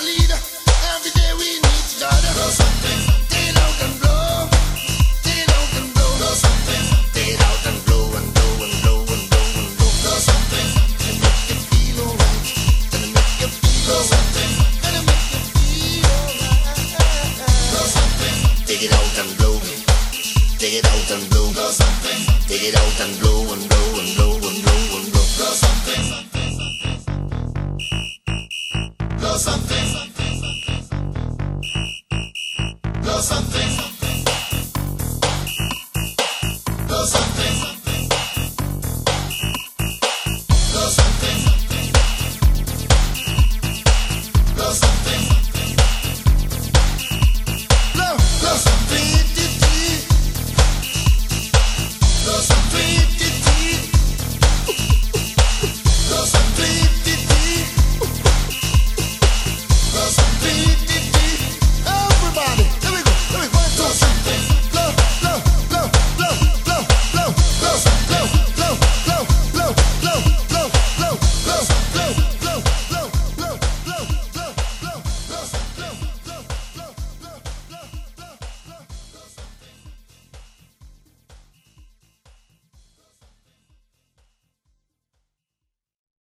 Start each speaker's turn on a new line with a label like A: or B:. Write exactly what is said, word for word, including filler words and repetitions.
A: leader. Every day we need each other. Blow something, take it out and blow. Take it out and blow. Blow something, take it out and blow and blow and blow and blow and blow. Blow something, gonna make you feel alright. Gonna make you feel blow something, gonna make you feel alright. Blow something, take it out and blow. Take it out and blow. Blow something, take it out and blow.